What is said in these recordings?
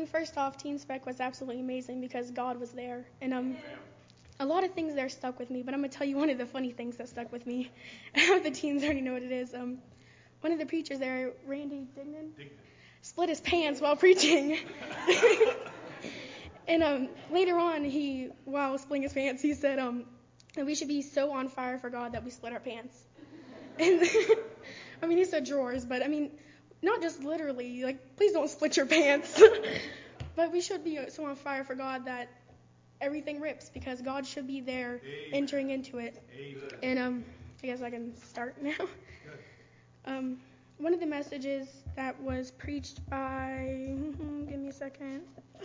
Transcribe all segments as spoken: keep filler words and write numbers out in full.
mean, first off, Teen Spec was absolutely amazing because God was there. And um, a lot of things there stuck with me, but I'm going to tell you one of the funny things that stuck with me. The teens already know what it is. Um, one of the preachers there, Randy Dignan, Dignan. split his pants while preaching. And um, later on, he, while splitting his pants, he said um, that we should be so on fire for God that we split our pants. And I mean, he said drawers, but I mean, not just literally, like, please don't split your pants. But we should be so on fire for God that everything rips, because God should be there Amen. Entering into it. Amen. And um, I guess I can start now. Um, one of the messages that was preached by, give me a second,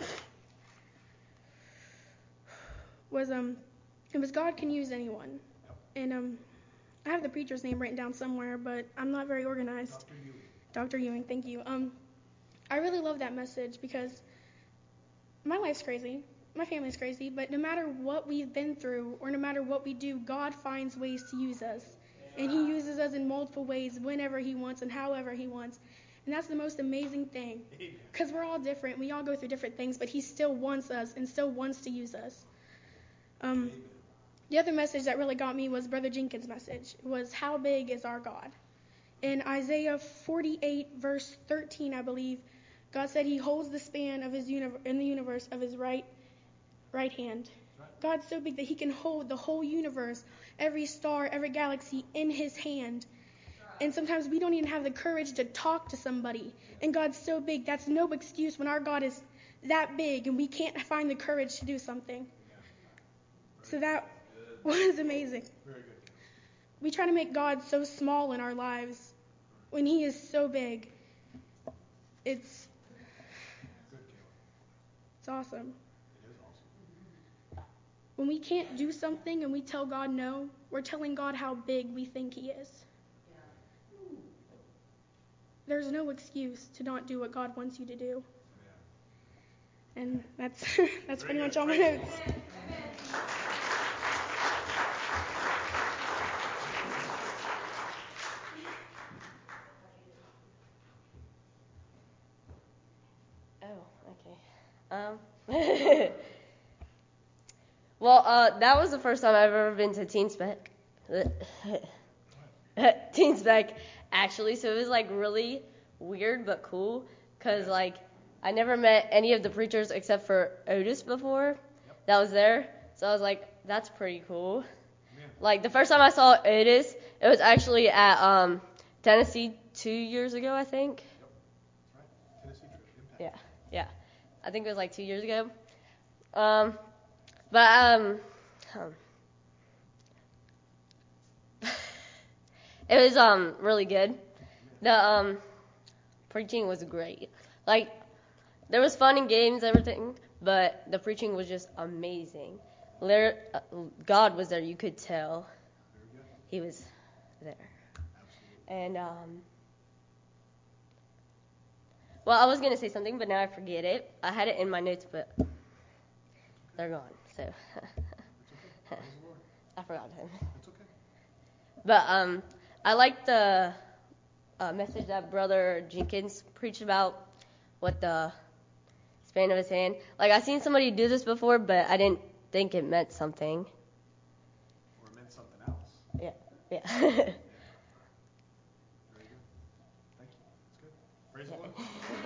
was um, it was God can use anyone. And um, I have the preacher's name written down somewhere, but I'm not very organized. Doctor Ewing. Doctor Ewing, thank you. Um, I really love that message because my life's crazy. My family's crazy, but no matter what we've been through or no matter what we do, God finds ways to use us. And he uses us in multiple ways whenever he wants and however he wants. And that's the most amazing thing, because we're all different. We all go through different things, but he still wants us and still wants to use us. Um, the other message that really got me was Brother Jenkins' message. It was, how big is our God? In Isaiah forty-eight, verse thirteen, I believe, God said he holds the span of his universe, in the universe of his right right hand. God's so big that he can hold the whole universe, every star, every galaxy in his hand. And sometimes we don't even have the courage to talk to somebody. And God's so big, that's no excuse when our God is that big and we can't find the courage to do something. So that was amazing. We try to make God so small in our lives when he is so big. It's, it's awesome. When we can't do something and we tell God no, we're telling God how big we think he is. There's no excuse to not do what God wants you to do. And that's that's pretty much all my notes. Oh, okay. Um. Well, uh, that was the first time I've ever been to Teen Spec. Teen Spec, actually. So it was, like, really weird but cool. Because, like, I never met any of the preachers except for Otis before yep. that was there. So I was like, that's pretty cool. Yeah. Like, the first time I saw Otis, it was actually at um, Tennessee two years ago, I think. Yep. That's right. Tennessee trip. Impact. Yeah, yeah. I think it was, like, two years ago. Um... But, um, um, it was, um, really good. The, um, preaching was great. Like, there was fun and games, everything, but the preaching was just amazing. There, uh, God was there, you could tell. He was there. And, um, well, I was going to say something, but now I forget it. I had it in my notes, but they're gone, so. I forgot him. It's okay. But um, I like the uh, message that Brother Jenkins preached about what the span of his hand. Like, I've seen somebody do this before, but I didn't think it meant something. Or it meant something else. Yeah, yeah. yeah. Very good. Thank you. That's good. Praise the Lord.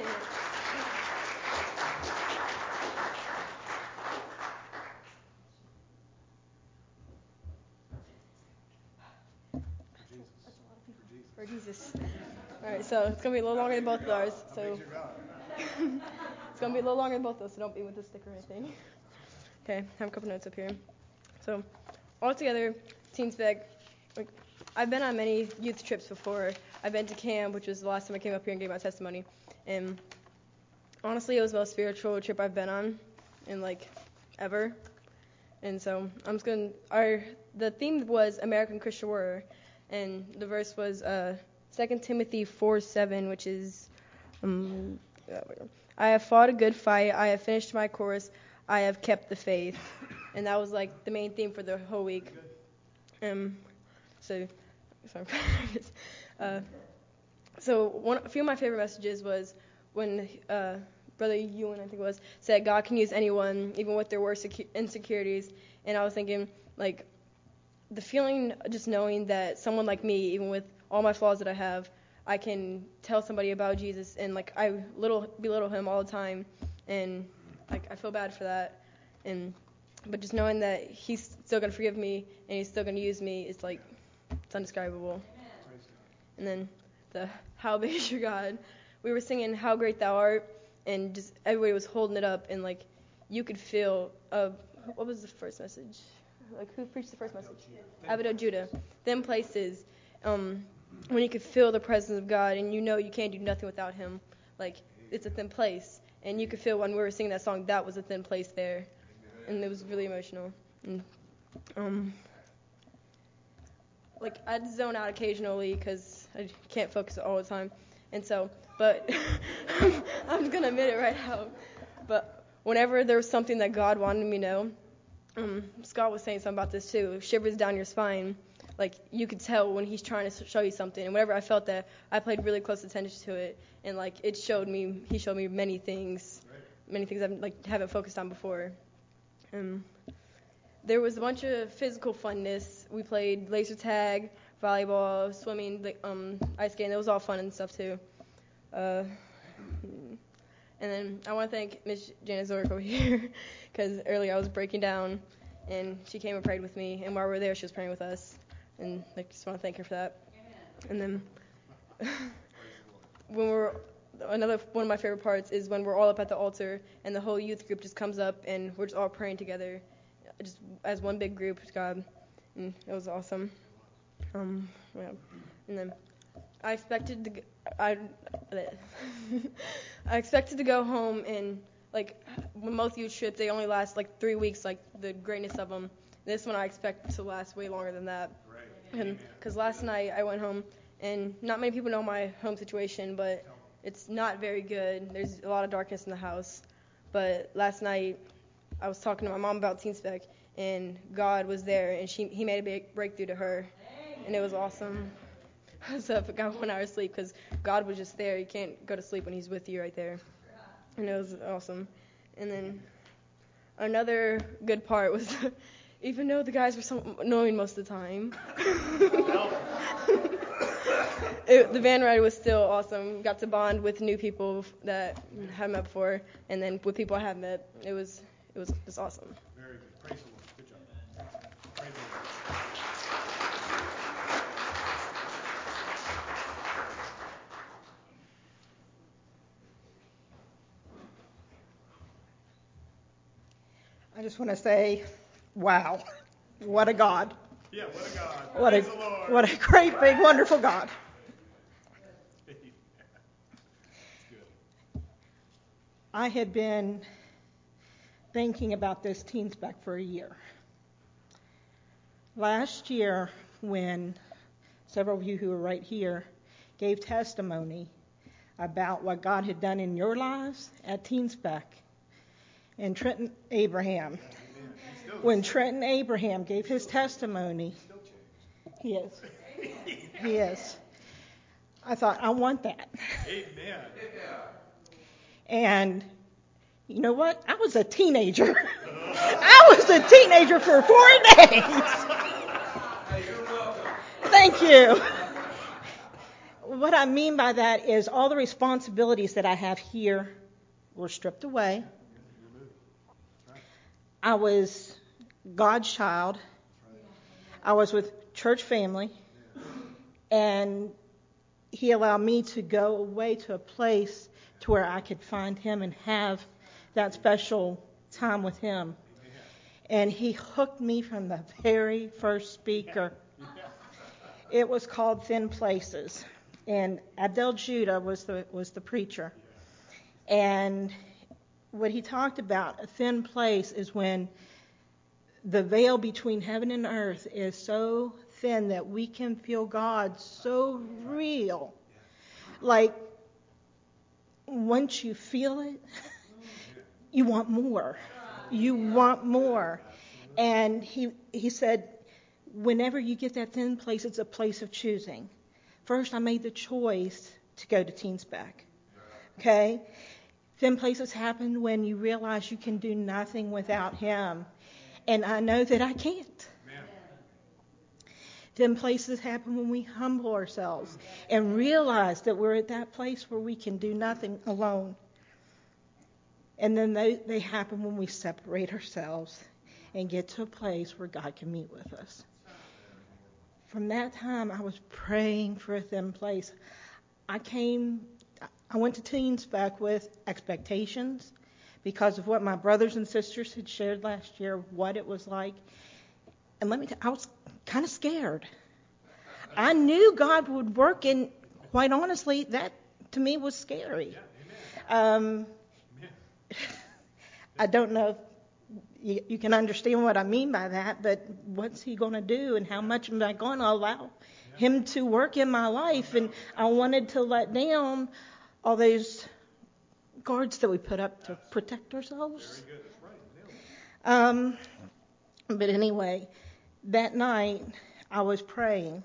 For Jesus. All right, so it's going to be a little longer than both of ours. So it's going to be a little longer than both of us, so don't be with the stick or anything. Okay, I have a couple notes up here. So altogether, Teen Spec, like, I've been on many youth trips before. I've been to camp, which was the last time I came up here and gave my testimony. And honestly, it was the most spiritual trip I've been on in, like, ever. And so I'm just going to, our, the theme was American Christian Warrior. And the verse was uh, Second Timothy four seven, which is, um, I have fought a good fight, I have finished my course, I have kept the faith. And that was, like, the main theme for the whole week. Um, so, sorry. uh, so one, a few of my favorite messages was when uh, Brother Ewan, I think it was, said God can use anyone, even with their worst insecurities. And I was thinking, like, the feeling, just knowing that someone like me, even with all my flaws that I have, I can tell somebody about Jesus, and like I little belittle him all the time, and like I feel bad for that. And but just knowing that he's still gonna forgive me and he's still gonna use me, it's like it's indescribable. And then the How Big Is Your God? We were singing How Great Thou Art, and just everybody was holding it up, and like you could feel. Uh, what was the first message? Like who preached the first message? Abdo Judah. Them places. Um, when you could feel the presence of God, and you know you can't do nothing without him. Like it's a thin place, and you could feel when we were singing that song, that was a thin place there, and it was really emotional. And, um, like I'd zone out occasionally because I can't focus all the time, and so, but I'm just gonna admit it right now. But whenever there was something that God wanted me to know, um, Scott was saying something about this too. Shivers down your spine. Like, you could tell when he's trying to show you something. And whenever I felt that, I paid really close attention to it. And, like, it showed me, he showed me many things, many things I like haven't focused on before. Um, there was a bunch of physical funness. We played laser tag, volleyball, swimming, like, um, ice skating. It was all fun and stuff, too. Uh, and then I want to thank Miss Janice Zork over here, because earlier I was breaking down, and she came and prayed with me. And while we were there, she was praying with us. And I just want to thank her for that. And then when we're another one of my favorite parts is when we're all up at the altar and the whole youth group just comes up and we're just all praying together, just as one big group to God. And it was awesome. Um, yeah. And then I expected to, I, I expected to go home and like when most youth trips they only last like three weeks, like the greatness of them. This one I expect to last way longer than that. And because last night I went home, and not many people know my home situation, but it's not very good. There's a lot of darkness in the house. But last night I was talking to my mom about Teen Spec, and God was there, and she he made a big breakthrough to her, and it was awesome. So I got one hour sleep because God was just there. You can't go to sleep when he's with you right there. And it was awesome. And then another good part was even though the guys were so annoying most of the time, it, the van ride was still awesome. Got to bond with new people that I hadn't met before, and then with people I have met. It was it was just awesome. Very good. Praise the Lord. Good job. Praise the Lord. I just want to say, wow, what a God. Yeah, what a God. What a, Praise the Lord. what a great, big, wonderful God. That's good. I had been thinking about this Teen Spec for a year. Last year, when several of you who are right here gave testimony about what God had done in your lives at Teen Spec, and Trenton Abraham, when Trenton Abraham gave his testimony, he is, he is. I thought, I want that. Amen. And you know what? I was a teenager. I was a teenager for four days. Thank you. What I mean by that is all the responsibilities that I have here were stripped away. I was God's child. I was with church family. And he allowed me to go away to a place to where I could find him and have that special time with him. And he hooked me from the very first speaker. It was called Thin Places. And Abdel Judah was the was the preacher. And what he talked about, a thin place, is when the veil between heaven and earth is so thin that we can feel God so real. Like, once you feel it, you want more. You want more. And he he said, whenever you get that thin place, it's a place of choosing. First, I made the choice to go to Teen Spec. Okay? Thin places happen when you realize you can do nothing without Him. And I know that I can't. Thin places happen when we humble ourselves and realize that we're at that place where we can do nothing alone. And then they, they happen when we separate ourselves and get to a place where God can meet with us. From that time, I was praying for a thin place. I came, I went to teens back with expectations because of what my brothers and sisters had shared last year, what it was like. And let me tell you, I was kind of scared. I knew God would work, and quite honestly, that to me was scary. Um, I don't know if you, you can understand what I mean by that, but what's He going to do, and how much am I going to allow Him to work in my life? And I wanted to let down all those guards that we put up to protect ourselves. Um, but anyway, that night I was praying.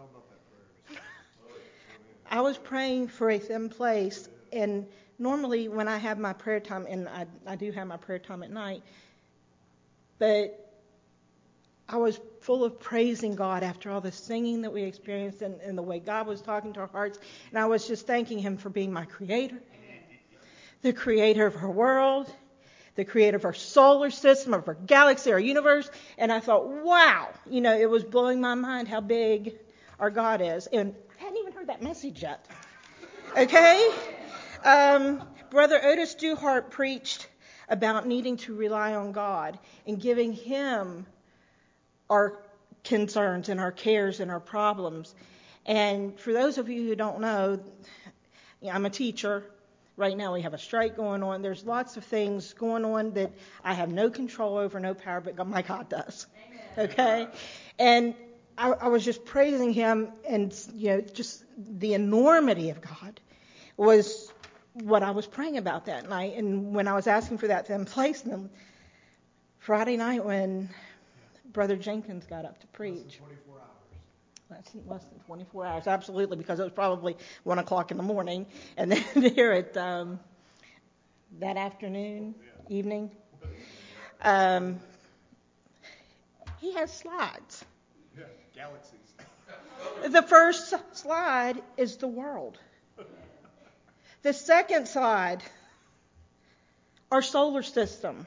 I was praying for a thin place, and normally when I have my prayer time, and I, I do have my prayer time at night, but I was full of praising God after all the singing that we experienced and, and the way God was talking to our hearts, and I was just thanking Him for being my creator, the creator of our world, the creator of our solar system, of our galaxy, our universe. And I thought, wow, you know, it was blowing my mind how big our God is. And I hadn't even heard that message yet. Okay? Um, Brother Otis Duhart preached about needing to rely on God and giving Him our concerns and our cares and our problems. And for those of you who don't know, you know, I'm a teacher. Right now we have a strike going on. There's lots of things going on that I have no control over, no power, but my God does. Amen. Okay? And I, I was just praising Him, and you know, just the enormity of God was what I was praying about that night. And when I was asking for that thin place, and Friday night when Brother Jenkins got up to preach. Less than, less than twenty-four hours, absolutely, because it was probably one o'clock in the morning. And then here at um, that afternoon, evening, um, he has slides. Yeah, galaxies. The first slide is the world. The second slide, our solar system.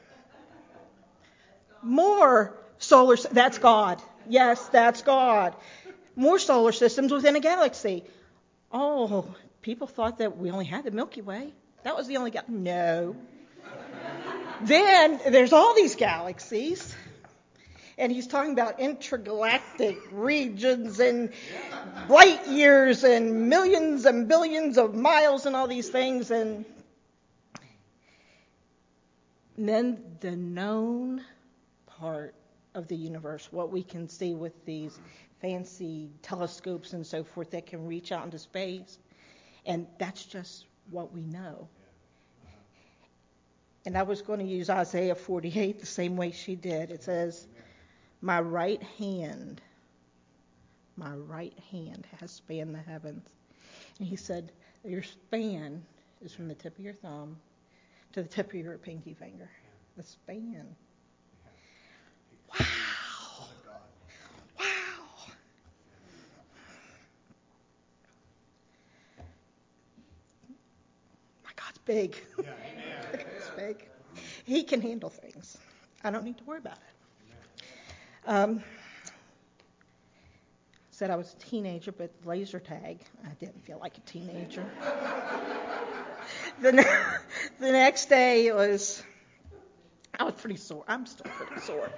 More solar, that's God. Yes, that's God. More solar systems within a galaxy. Oh, people thought that we only had the Milky Way. That was the only galaxy. No. Then there's all these galaxies. And he's talking about intergalactic regions and light years and millions and billions of miles and all these things. And then the known part of the universe, what we can see with these fancy telescopes and so forth that can reach out into space. And that's just what we know. And I was going to use Isaiah forty-eight the same way she did. It says, my right hand, my right hand has spanned the heavens. And he said, your span is from the tip of your thumb to the tip of your pinky finger. The span. Wow. Wow. My God's big. Yeah, amen. It's big. He can handle things. I don't need to worry about it. Um, said I was a teenager, but laser tag, I didn't feel like a teenager. the, ne- the next day it was, I was pretty sore. I'm still pretty sore.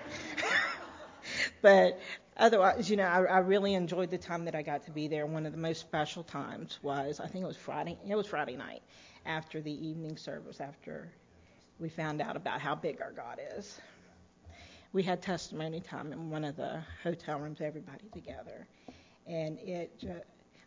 But otherwise, you know, I, I really enjoyed the time that I got to be there. One of the most special times was, I think it was Friday. It was Friday night after the evening service, after we found out about how big our God is. We had testimony time in one of the hotel rooms, everybody together. And it just,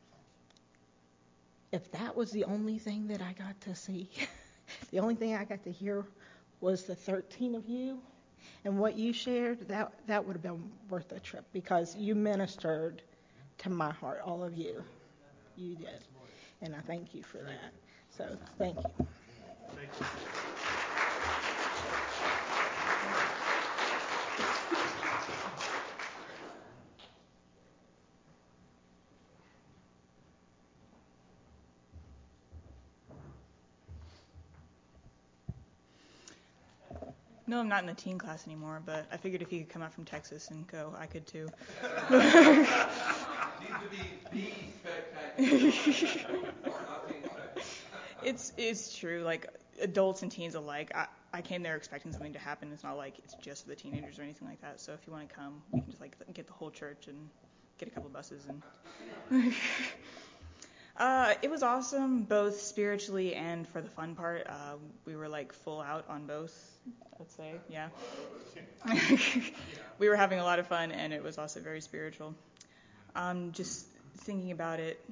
if that was the only thing that I got to see, the only thing I got to hear was the thirteen of you and what you shared, that that would have been worth the trip, because you ministered to my heart, all of you. You did. And I thank you for that. So thank you. Thank you. No, I'm not in the teen class anymore, but I figured if he could come out from Texas and go, I could too. It's it's true. Like adults and teens alike, I, I came there expecting something to happen. It's not like it's just for the teenagers or anything like that. So if you want to come, we can just like get the whole church and get a couple of buses and. uh, it was awesome, both spiritually and for the fun part. Uh, we were like full out on both. I'd say, yeah. We were having a lot of fun, and it was also very spiritual. Um, just thinking about it.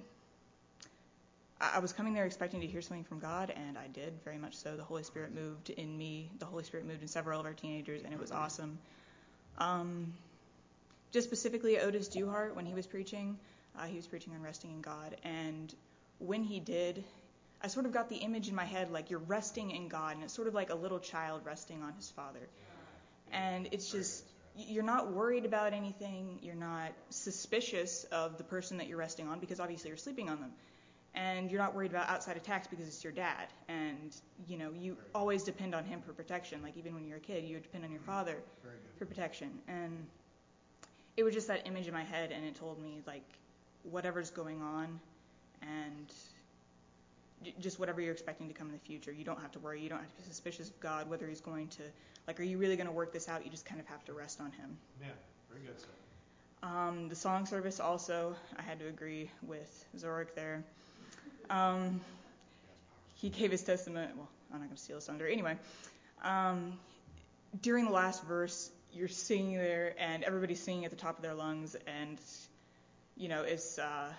I was coming there expecting to hear something from God, and I did, very much so. The Holy Spirit moved in me. The Holy Spirit moved in several of our teenagers, and it was awesome. Um, just specifically, Otis Duhart, when he was preaching, uh, he was preaching on resting in God. And when he did, I sort of got the image in my head, like you're resting in God, and it's sort of like a little child resting on his father. And it's just, you're not worried about anything. You're not suspicious of the person that you're resting on, because obviously you're sleeping on them. And you're not worried about outside attacks because it's your dad. And, you know, you always depend on him for protection. Like, even when you're a kid, you depend on your father for protection. And it was just that image in my head, and it told me, like, whatever's going on and j- just whatever you're expecting to come in the future, you don't have to worry. You don't have to be suspicious of God, whether he's going to, like, are you really going to work this out? You just kind of have to rest on him. Yeah, very good, sir. Um, the song service also, I had to agree with Zorik there. Um, he gave his testament. Well, I'm not going to steal his thunder. Anyway, um, during the last verse, you're singing there, and everybody's singing at the top of their lungs, and, you know, it's, uh,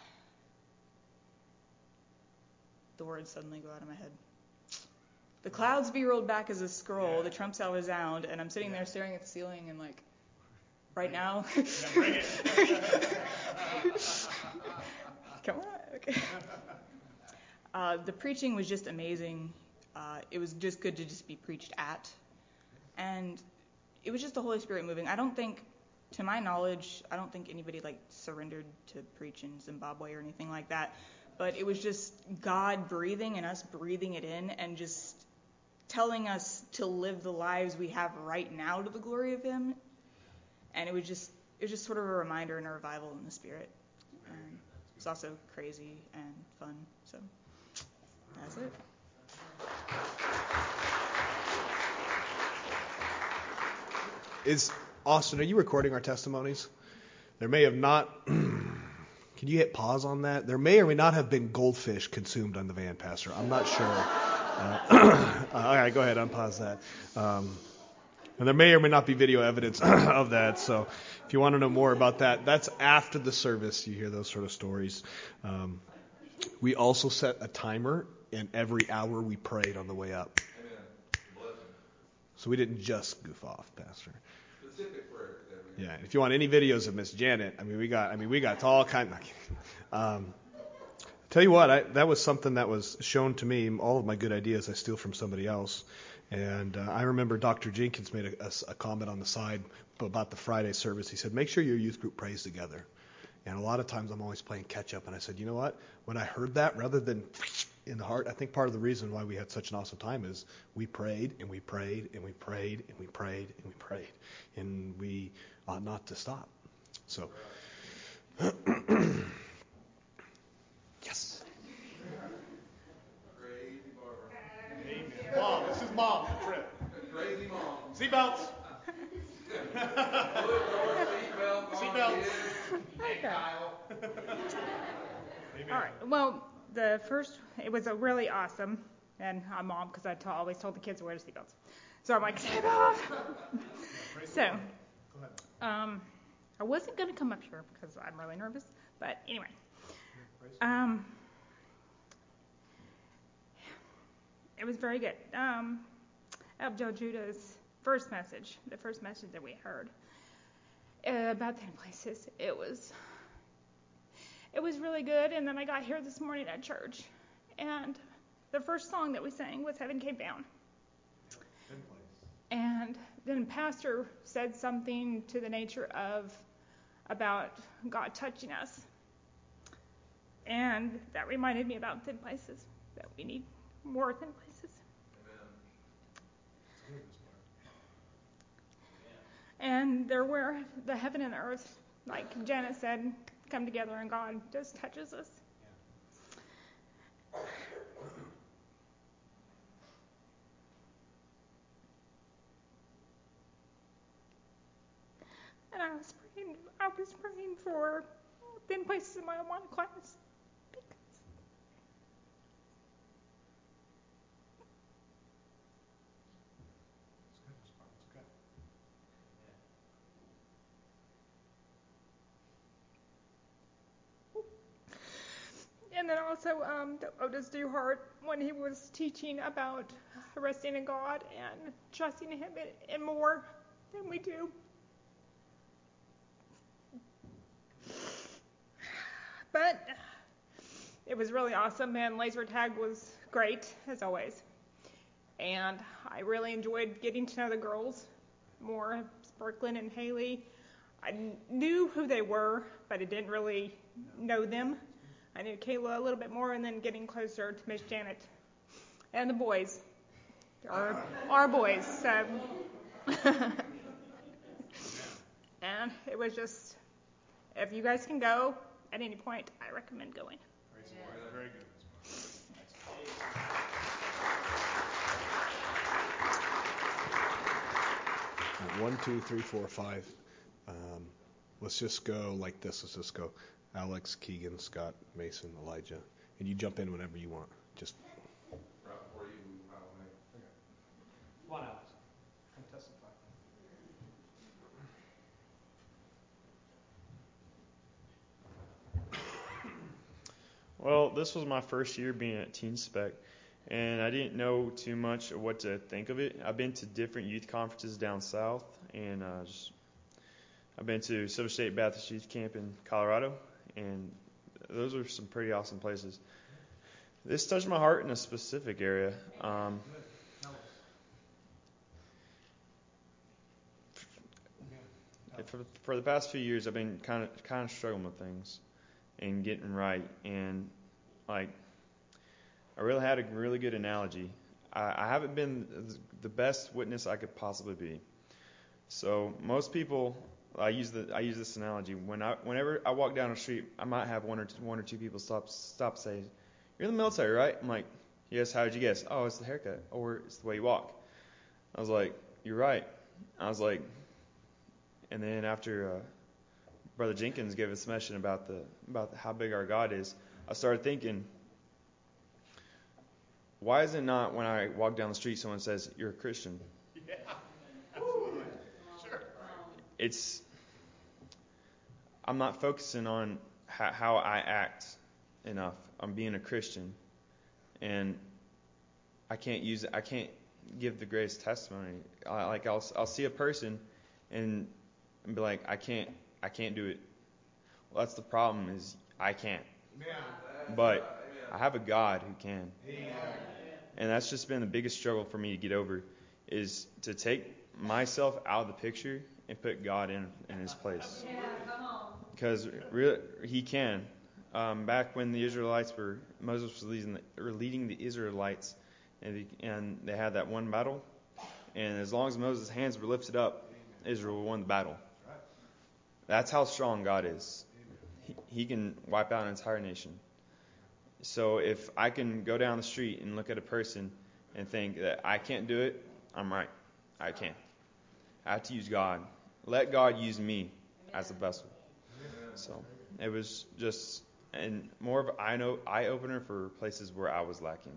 the words suddenly go out of my head. The clouds be rolled back as a scroll, yeah. The trump shall resound, and I'm sitting yeah. there staring at the ceiling and, like, right now. Yeah, bring it. Come on. Okay. Uh, the preaching was just amazing. Uh, it was just good to just be preached at. And it was just the Holy Spirit moving. I don't think, to my knowledge, I don't think anybody, like, surrendered to preach in Zimbabwe or anything like that. But it was just God breathing and us breathing it in and just telling us to live the lives we have right now to the glory of Him. And it was just, it was just sort of a reminder and a revival in the Spirit. And it was also crazy and fun, so that's it. Is Austin, are you recording our testimonies? There may have not. Can you hit pause on that? There may or may not have been goldfish consumed on the van, Pastor. I'm not sure. Uh, all right, go ahead, unpause that. Um, and there may or may not be video evidence of that. So if you want to know more about that, that's after the service. You hear those sort of stories. Um, we also set a timer, and every hour we prayed on the way up. So we didn't just goof off, Pastor. Specific prayer. Yeah, if you want any videos of Miss Janet, I mean, we got, I mean, we got all kind of. Um, tell you what, I, that was something that was shown to me. All of my good ideas I steal from somebody else, and uh, I remember Doctor Jenkins made a, a, a comment on the side about the Friday service. He said, "Make sure your youth group prays together." And a lot of times I'm always playing catch up, and I said, you know what? When I heard that, rather than in the heart, I think part of the reason why we had such an awesome time is we prayed and we prayed and we prayed and we prayed and we prayed, and we ought not to stop. So, yes. Crazy Barbara. Amen. Mom, this is Mom, the trip. Crazy Mom. Seatbelts. Seatbelt. Seatbelts. Hey, Kyle. Amen. All right. Well, the first, it was a really awesome, and I'm mom because I t- always told the kids to wear the seatbelts. So I'm like, seatbelt. So, um, I wasn't going to come up here because I'm really nervous, but anyway. Um, it was very good. Um, Abdel Judah's first message, the first message that we heard uh, about the places, it was, it was really good. And then I got here this morning at church, and the first song that we sang was Heaven Came Down. And then Pastor said something to the nature of about God touching us. And that reminded me about thin places, that we need more thin places. And they're where the heaven and earth, like Janet said, come together and God just touches us. And I was praying, I was praying for thin places in my Awana class. And then also, um, Otis Duhart, when he was teaching about resting in God and trusting Him in, in more than we do. But it was really awesome, and laser tag was great, as always. And I really enjoyed getting to know the girls more, Sparklin and Haley. I knew who they were, but I didn't really know them. I knew Kayla a little bit more, and then getting closer to Miss Janet. And the boys. Our, our boys. So. And it was just, if you guys can go at any point, I recommend going. Very good. One, two, three, four, five. Um, let's just go like this. Let's just go. Alex, Keegan, Scott, Mason, Elijah, and you jump in whenever you want. Just. Come on, Alex. Come testify. Well, this was my first year being at Teen Spec, and I didn't know too much of what to think of it. I've been to different youth conferences down south, and uh, just, I've been to Silver State Baptist Youth Camp in Colorado, and those are some pretty awesome places. This touched my heart in a specific area. Um, for, for the past few years, I've been kind of kind of struggling with things and getting right, and like I really had a really good analogy. I, I haven't been the best witness I could possibly be. So most people, I use the I use this analogy when I whenever I walk down the street, I might have one or two, one or two people stop stop say, "You're in the military, right?" I'm like, "Yes." How did you guess? "Oh, it's the haircut, or it's the way you walk." I was like, "You're right." I was like, and then after uh, Brother Jenkins gave us a message about the about how big our God is, I started thinking, why is it not when I walk down the street someone says, "You're a Christian"? Yeah, absolutely. Sure. It's I'm not focusing on how, how I act enough. I'm being a Christian, and I can't use it. I can't give the greatest testimony. I, like I'll I'll see a person, and, and be like, I can't I can't do it. Well, that's the problem is I can't. But I have a God who can. And that's just been the biggest struggle for me to get over, is to take myself out of the picture and put God in in His place. Because really, He can. Um, back when the Israelites were, Moses was leading the, were leading the Israelites, and, he, and they had that one battle. And as long as Moses' hands were lifted up, Israel won the battle. That's how strong God is. He, he can wipe out an entire nation. So if I can go down the street and look at a person and think that I can't do it, I'm right. I can't. I have to use God. Let God use me as the vessel. So it was just and more of an eye no- eye opener for places where I was lacking.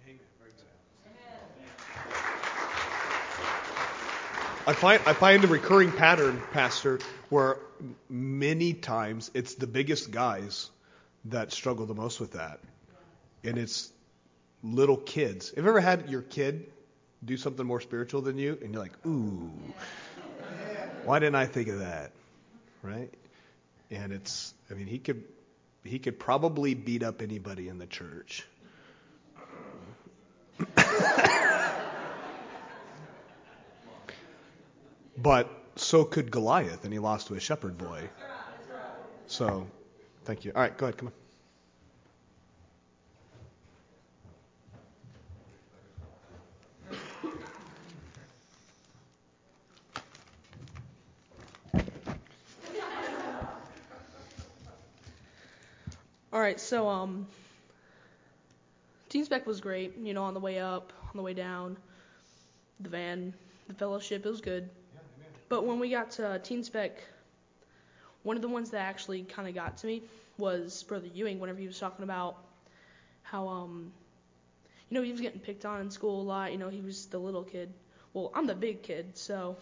I find I find a recurring pattern, Pastor, where many times it's the biggest guys that struggle the most with that. And it's little kids. Have you ever had your kid do something more spiritual than you? And you're like, ooh, why didn't I think of that? Right? And it's, I mean, he could, he could probably beat up anybody in the church. But so could Goliath, and he lost to a shepherd boy. So, thank you. All right, go ahead, come on. All right, so um, Teen Spec was great. You know, on the way up, on the way down, the van, the fellowship, it was good. But when we got to Teen Spec, one of the ones that actually kind of got to me was Brother Ewing. Whenever he was talking about how um, you know, he was getting picked on in school a lot. You know, he was the little kid. Well, I'm the big kid, so.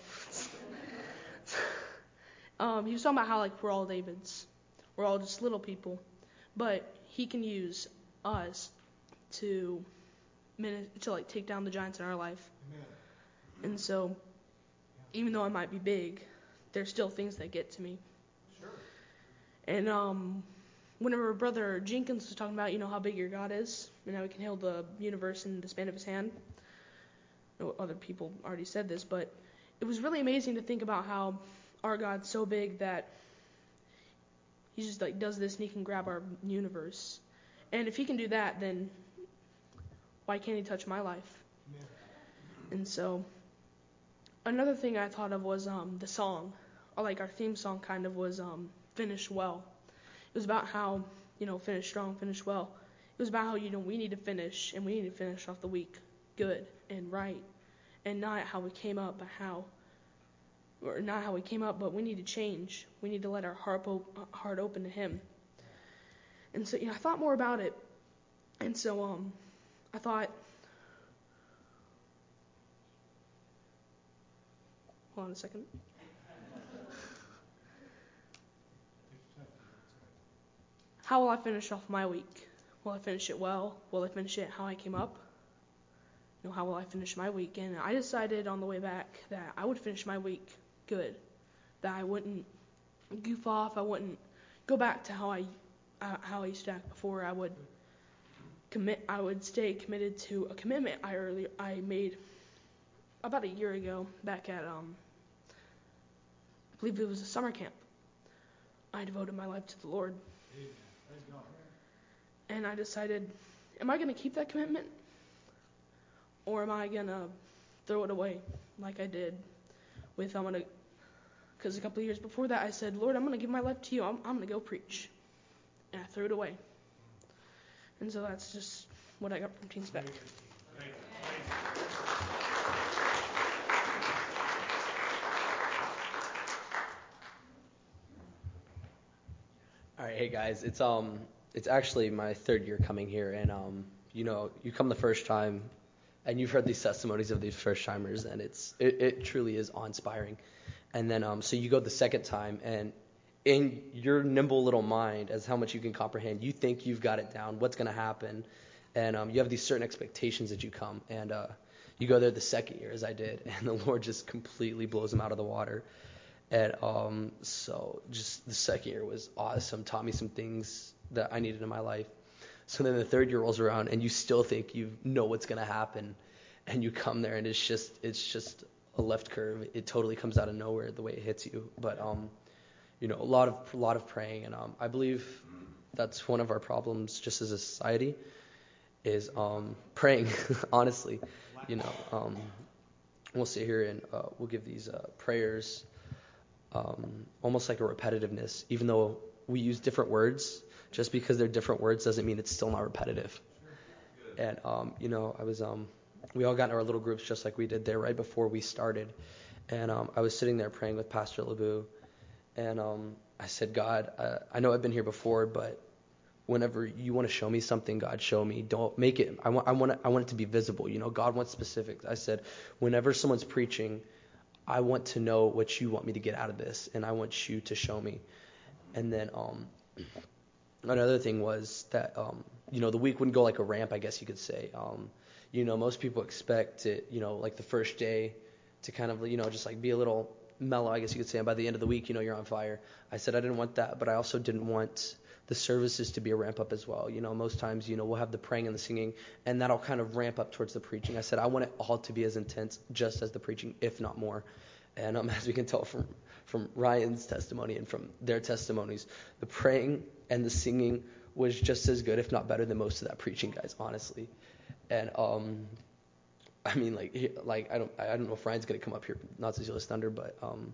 um, he was talking about how like we're all Davids, we're all just little people. But he can use us to to like take down the giants in our life. Amen. And so, even though I might be big, there's still things that get to me. Sure. And um, whenever Brother Jenkins was talking about, you know, how big your God is, and how he can heal the universe in the span of his hand. No, other people already said this, but it was really amazing to think about how our God's so big that he just like does this and he can grab our universe. And if he can do that, then why can't he touch my life? Yeah. And so another thing I thought of was um, the song, or like our theme song kind of was um, Finish Well. It was about how, you know, finish strong, finish well. It was about how, you know, we need to finish, and we need to finish off the week good and right, and not how we came up, but how, or not how we came up, but we need to change. We need to let our heart, op- heart open to him. And so, you know, I thought more about it, and so um, I thought, hold on a second. How will I finish off my week? Will I finish it well? Will I finish it how I came up? You know, how will I finish my week? And I decided on the way back that I would finish my week good, that I wouldn't goof off, I wouldn't go back to how I uh, how I used to act before. I would commit. I would stay committed to a commitment I earlier I made about a year ago back at um I believe it was a summer camp. I devoted my life to the Lord. And I decided, am I going to keep that commitment? Or am I going to throw it away like I did with, I'm going to, because a couple of years before that I said, Lord, I'm going to give my life to you. I'm, I'm going to go preach. And I threw it away. And so that's just what I got from Teen Spec. All right, hey guys, it's um, it's actually my third year coming here, and um, you know, you come the first time, and you've heard these testimonies of these first timers, and it's it, it truly is awe-inspiring. And then um, so you go the second time, and in your nimble little mind, as how much you can comprehend, you think you've got it down, what's gonna happen, and um, you have these certain expectations that you come, and uh, you go there the second year, as I did, and the Lord just completely blows them out of the water. And um, so just the second year was awesome, taught me some things that I needed in my life. So then the third year rolls around, and you still think you know what's going to happen, and you come there, and it's just it's just a left curve. It totally comes out of nowhere the way it hits you. But um, you know, a lot of a lot of praying, and um, I believe that's one of our problems just as a society is um, praying. Honestly, you know, um, we'll sit here and uh, we'll give these uh, prayers. Um, almost like a repetitiveness, even though we use different words, just because they're different words doesn't mean it's still not repetitive. And, um, you know, I was, um, we all got in our little groups just like we did there right before we started. And um, I was sitting there praying with Pastor LeBou, and um, I said, God, uh, I know I've been here before, but whenever you want to show me something, God, show me. Don't make it, I want, I want it, I want it to be visible. You know, God wants specifics. I said, whenever someone's preaching, I want to know what you want me to get out of this, and I want you to show me. And then um, another thing was that, um, you know, the week wouldn't go like a ramp, I guess you could say. Um, you know, most people expect it, you know, like the first day to kind of, you know, just like be a little mellow, I guess you could say. And by the end of the week, you know, you're on fire. I said I didn't want that, but I also didn't want the services to be a ramp up as well. You know, most times, you know, we'll have the praying and the singing, and that'll kind of ramp up towards the preaching. I said I want it all to be as intense just as the preaching, if not more. And um, as we can tell from, from Ryan's testimony and from their testimonies, the praying and the singing was just as good, if not better, than most of that preaching, guys, honestly. And um, I mean, like, he, like I don't, I don't know if Ryan's gonna come up here, not to steal his thunder, but um,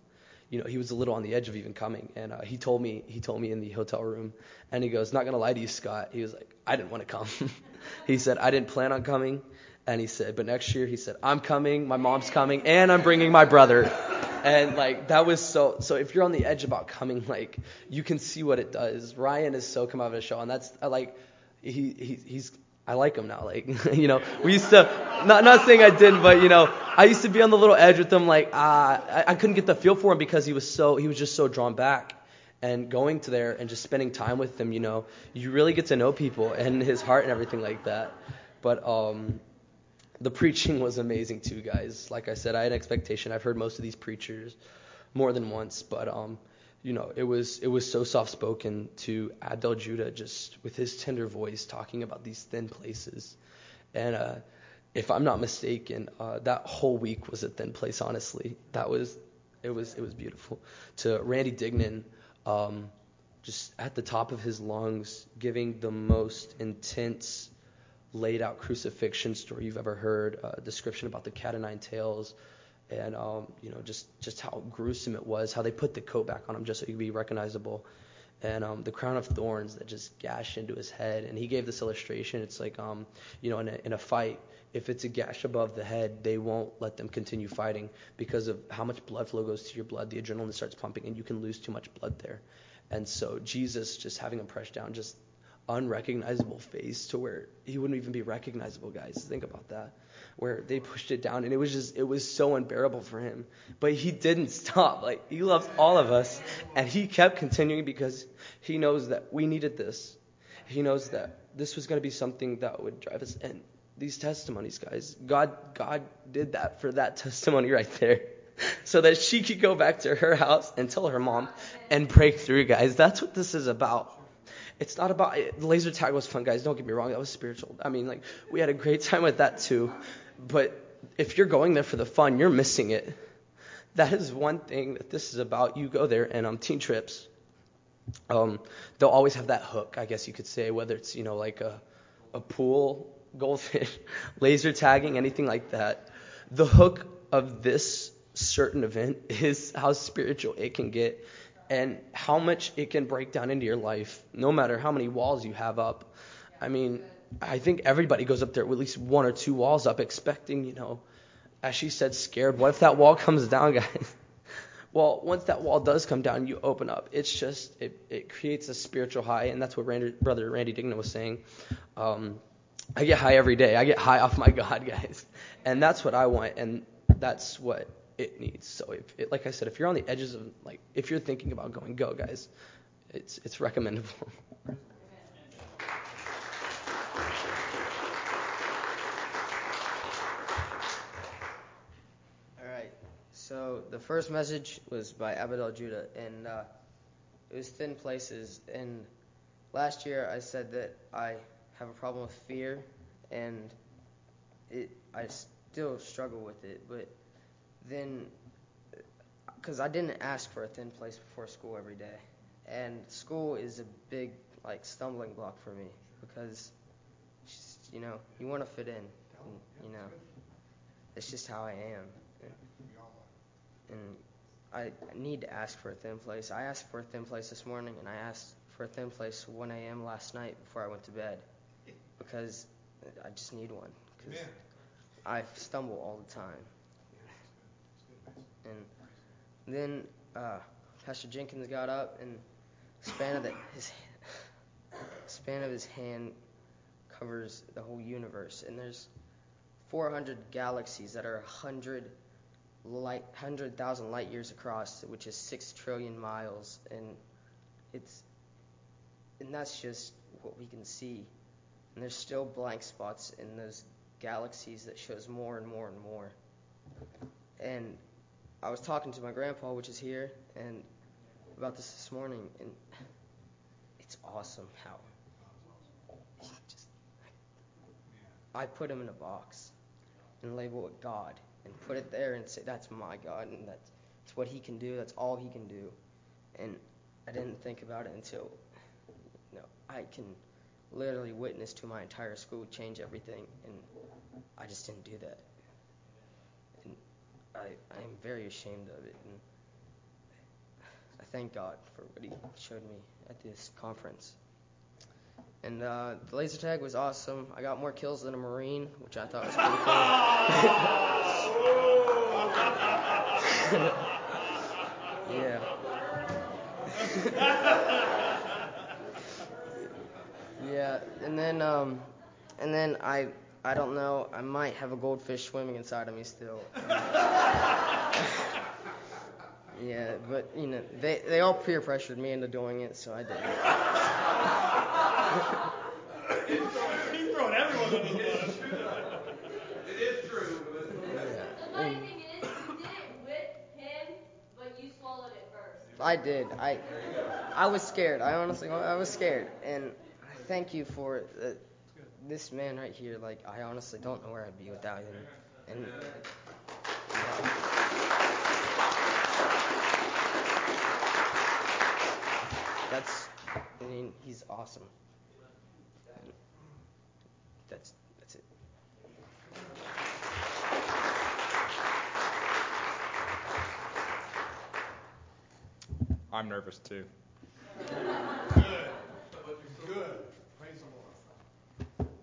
you know, he was a little on the edge of even coming. And uh, he told me, he told me in the hotel room, and he goes, not going to lie to you, Scott. He was like, I didn't want to come. He said, I didn't plan on coming. And he said, but next year, he said, I'm coming, my mom's coming, and I'm bringing my brother. And, like, that was so, so if you're on the edge about coming, like, you can see what it does. Ryan is so come out of his show, and that's, I like, he, he he's, I like him now. Like, you know, we used to, not not saying I didn't, but, you know, I used to be on the little edge with him, like, ah, I, I couldn't get the feel for him because he was so, he was just so drawn back. And going to there and just spending time with him, you know, you really get to know people and his heart and everything like that. But, um, the preaching was amazing too, guys. Like I said, I had an expectation. I've heard most of these preachers more than once, but um, you know, it was it was so soft spoken to Abdel Judah, just with his tender voice talking about these thin places. And uh, if I'm not mistaken, uh, that whole week was a thin place. Honestly, that was it was it was beautiful. To Randy Dignan, um, just at the top of his lungs, giving the most intense, laid out crucifixion story you've ever heard, a description about the cat o' nine tails, and um, you know, just just how gruesome it was, how they put the coat back on him just so he could be recognizable, and um, the crown of thorns that just gashed into his head. And he gave this illustration. It's like, um, you know, in a, in a fight, if it's a gash above the head, they won't let them continue fighting because of how much blood flow goes to your blood. The adrenaline starts pumping, and you can lose too much blood there. And so Jesus just having him pressed down, just unrecognizable face to where he wouldn't even be recognizable, guys. Think about that. Where they pushed it down, and it was just, it was so unbearable for him. But he didn't stop. Like, he loves all of us, and he kept continuing because he knows that we needed this. He knows that this was going to be something that would drive us. And these testimonies, guys, God, God did that for that testimony right there, so that she could go back to her house and tell her mom and break through, guys. That's what this is about. It's not about, laser tag was fun, guys. Don't get me wrong. That was spiritual. I mean, like, we had a great time with that too. But if you're going there for the fun, you're missing it. That is one thing that this is about. You go there, and um, teen trips, um, they'll always have that hook, I guess you could say, whether it's, you know, like a, a pool, goldfish, laser tagging, anything like that. The hook of this certain event is how spiritual it can get, and how much it can break down into your life, no matter how many walls you have up. I mean, I think everybody goes up there with at least one or two walls up, expecting, you know, as she said, scared. What if that wall comes down, guys? Well, once that wall does come down, you open up. It's just, it, it creates a spiritual high, and that's what Randy, Brother Randy Dignan was saying. Um, I get high every day. I get high off my God, guys. And that's what I want, and that's what it needs. So, if it, like I said, if you're on the edges of, like, if you're thinking about going, go, guys. It's it's recommendable. All right. So the first message was by Abdel Judah, and uh, it was thin places. And last year I said that I have a problem with fear, and it I still struggle with it, but then, because I didn't ask for a thin place before school every day, and school is a big, like, stumbling block for me, because, just, you know, you want to fit in, and, you know, it's just how I am, and, and I need to ask for a thin place. I asked for a thin place this morning, and I asked for a thin place one a.m. last night before I went to bed, because I just need one, because I stumble all the time. And then uh, Pastor Jenkins got up, and span of the, his span of his hand covers the whole universe. And there's four hundred galaxies that are one hundred light, one hundred thousand light years across, which is six trillion miles. And it's and that's just what we can see. And there's still blank spots in those galaxies that shows more and more and more. And I was talking to my grandpa, which is here, and about this this morning, and it's awesome how he just, I put him in a box and label it God and put it there and say, that's my God, and that's, that's what he can do, that's all he can do. And I didn't think about it until, you know, I can literally witness to my entire school change everything, and I just didn't do that. I, I am very ashamed of it, and I thank God for what He showed me at this conference. And uh, the laser tag was awesome. I got more kills than a Marine, which I thought was pretty cool. Yeah. Yeah, and then um, and then I I don't know. I might have a goldfish swimming inside of me still. Yeah, but you know they they all peer pressured me into doing it, so I did. He's throwing everyone under the bus. It is true. The funny thing is, you did it with him, but you swallowed it first. I did. I I was scared. I honestly I was scared, and I thank you for uh, this man right here. Like I honestly don't know where I'd be without him. And yeah. That's I mean he's awesome. That's that's it. I'm nervous too. Good. Good. Praise the Lord.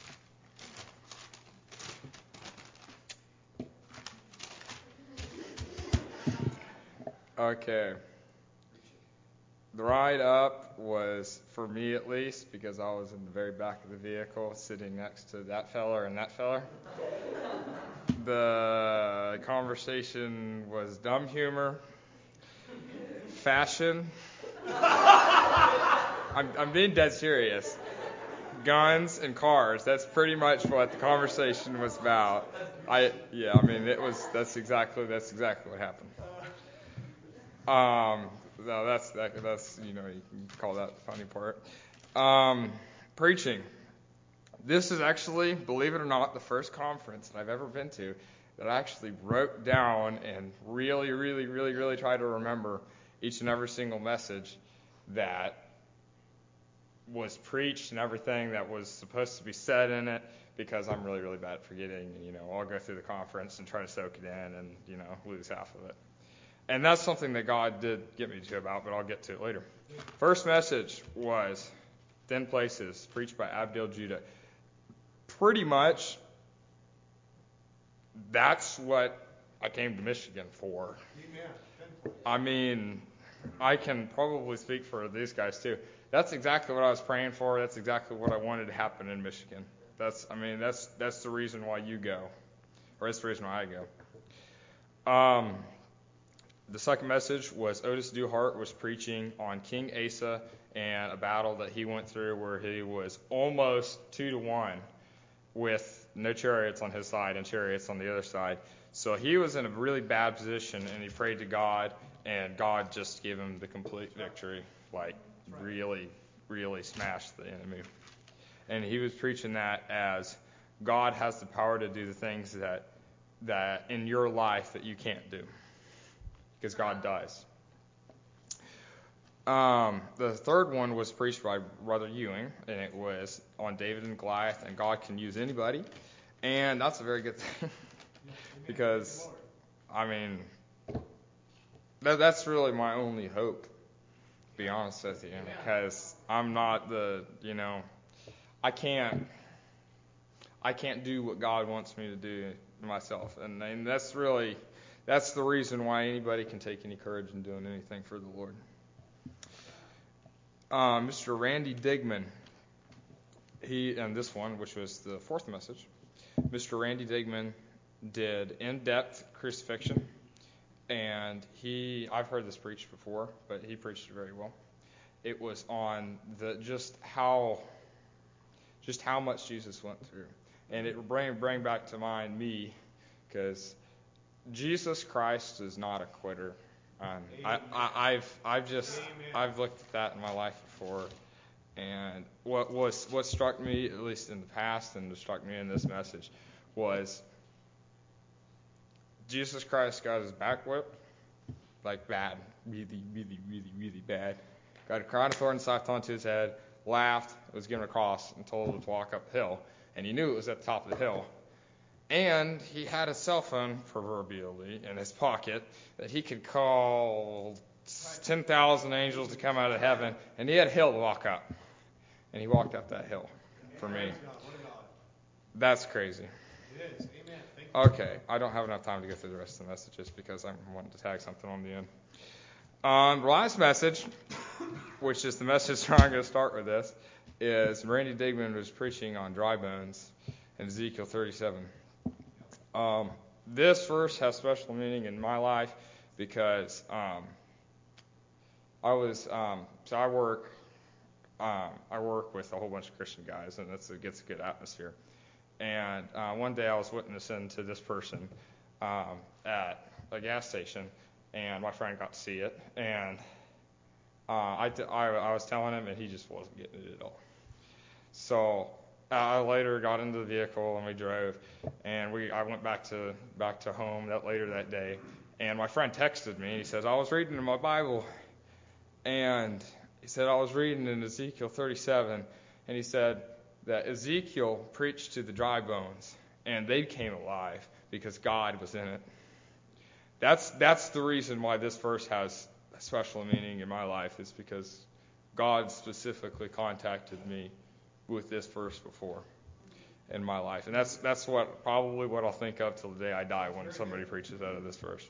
Okay. The ride up was, for me at least, because I was in the very back of the vehicle sitting next to that feller and that feller. The conversation was dumb humor, fashion. I'm, I'm being dead serious. Guns and cars. That's pretty much what the conversation was about. I yeah, I mean it was that's exactly that's exactly what happened. Um no, that's that, that's you know, you can call that the funny part. Um preaching. This is actually, believe it or not, the first conference that I've ever been to that I actually wrote down and really, really, really, really tried to remember each and every single message that was preached and everything that was supposed to be said in it, because I'm really, really bad at forgetting. You know, I'll go through the conference and try to soak it in and, you know, lose half of it. And that's something that God did get me to about, but I'll get to it later. First message was Thin Places, preached by Abdel Judah. Pretty much, that's what I came to Michigan for. I mean, I can probably speak for these guys too. That's exactly what I was praying for. That's exactly what I wanted to happen in Michigan. That's, I mean, that's that's the reason why you go, or that's the reason why I go. Um, the second message was Otis Duhart was preaching on King Asa and a battle that he went through where he was almost two to one with no chariots on his side and chariots on the other side. So he was in a really bad position, and he prayed to God, and God just gave him the complete victory. Like, really, really smashed the enemy. And he was preaching that as God has the power to do the things that that in your life that you can't do, because God does. Um, the third one was preached by Brother Ewing, and it was on David and Goliath, and God can use anybody. And that's a very good thing, because, I mean, that, that's really my only hope, to be honest with you, because I'm not the, you know, I can't, I can't do what God wants me to do myself, and, and that's really, that's the reason why anybody can take any courage in doing anything for the Lord. Uh, Mister Randy Digman, he, and this one, which was the fourth message, Mister Randy Digman did in-depth crucifixion, and he, I've heard this preached before, but he preached it very well. It was on the just how, just how much Jesus went through, and it bring bring back to mind me, because Jesus Christ is not a quitter. Um, I, I, I've I've just Amen. I've looked at that in my life before, and what was what struck me, at least in the past, and struck me in this message, was Jesus Christ got his back whipped, like bad, really, really, really, really bad. Got a crown of thorns slapped onto his head, laughed, was given a cross, and told him to walk up the hill, and he knew it was at the top of the hill. And he had a cell phone, proverbially, in his pocket that he could call ten thousand angels to come out of heaven, and he had a hill to walk up. And he walked up that hill for me. That's crazy. It is. Amen. Okay, I don't have enough time to get through the rest of the messages because I'm wanting to tag something on the end. Um, the last message, which is the message I'm going to start with this, is Randy Digman was preaching on dry bones in Ezekiel thirty-seven. Um, this verse has special meaning in my life because um, I was um, so I work um, I work with a whole bunch of Christian guys, and that's, it gets a good atmosphere. And uh, one day I was witnessing to this person um, at a gas station, and my friend got to see it, and uh, I, I, I was telling him, and he just wasn't getting it at all. So uh, I later got into the vehicle, and we drove, and we I went back to back to home that later that day, and my friend texted me, and he says, I was reading in my Bible, and he said, I was reading in Ezekiel thirty-seven, and he said that Ezekiel preached to the dry bones, and they came alive because God was in it. That's that's the reason why this verse has a special meaning in my life, is because God specifically contacted me with this verse before in my life. And that's that's what probably what I'll think of till the day I die when somebody preaches out of this verse.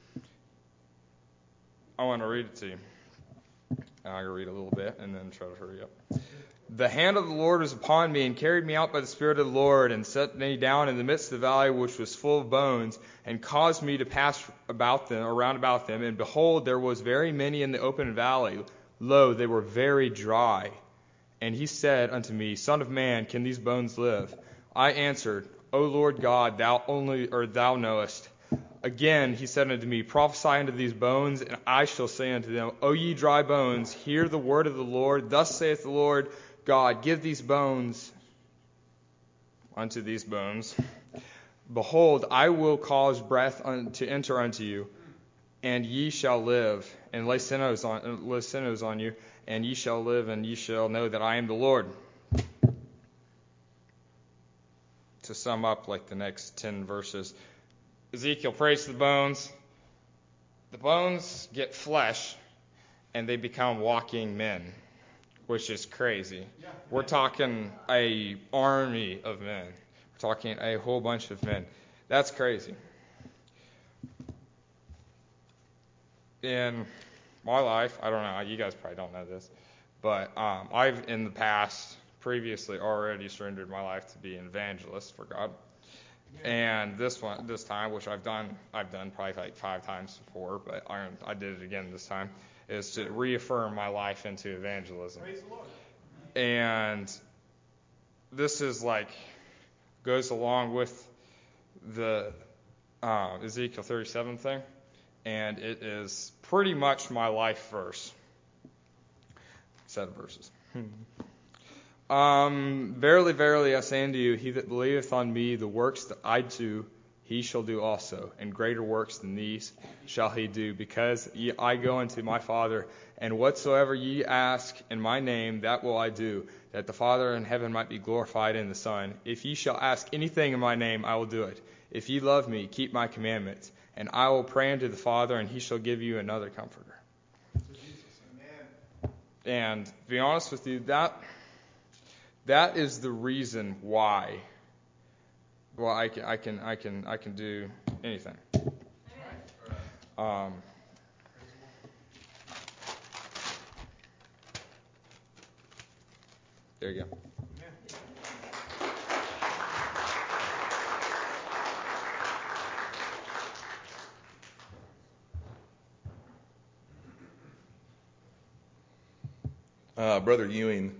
I want to read it to you. I'm going to read a little bit and then try to hurry up. The hand of the Lord was upon me and carried me out by the Spirit of the Lord and set me down in the midst of the valley which was full of bones and caused me to pass about them, around about them. And behold, there was very many in the open valley. Lo, they were very dry. And he said unto me, Son of man, can these bones live? I answered, O Lord God, thou only, or thou knowest. Again he said unto me, Prophesy unto these bones, and I shall say unto them, O ye dry bones, hear the word of the Lord. Thus saith the Lord God, give these bones unto these bones. Behold, I will cause breath un- to enter unto you, and ye shall live, and lay sinews on, lay sinews on you, and ye shall live, and ye shall know that I am the Lord. To sum up, like the next ten verses, Ezekiel prays to the bones. The bones get flesh, and they become walking men, which is crazy. We're talking a army of men. We're talking a whole bunch of men. That's crazy. In my life, I don't know, you guys probably don't know this, but um, I've in the past previously already surrendered my life to be an evangelist for God. And this one, this time, which I've done, I've done probably like five times before, but I, I did it again this time, is to reaffirm my life into evangelism. Praise the Lord. And this is like goes along with the uh, Ezekiel thirty-seven thing, and it is pretty much my life verse. Set of verses. Um, verily, verily, I say unto you, he that believeth on me, the works that I do, he shall do also, and greater works than these shall he do, because ye, I go unto my Father, and whatsoever ye ask in my name, that will I do, that the Father in heaven might be glorified in the Son. If ye shall ask anything in my name, I will do it. If ye love me, keep my commandments, and I will pray unto the Father, and he shall give you another Comforter. And to be honest with you, that... That is the reason why. Well, I can, I can, I can, I can do anything. Um, there you go. Uh, Brother Ewing,